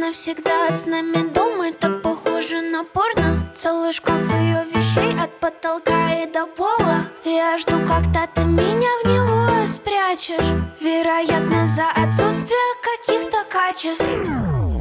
навсегда с нами думает, так похоже на порно. Целый шкаф ее вещей от потолка и до пола. Я жду, когда ты меня в него спрячешь. Вероятно, за отсутствие каких-то качеств.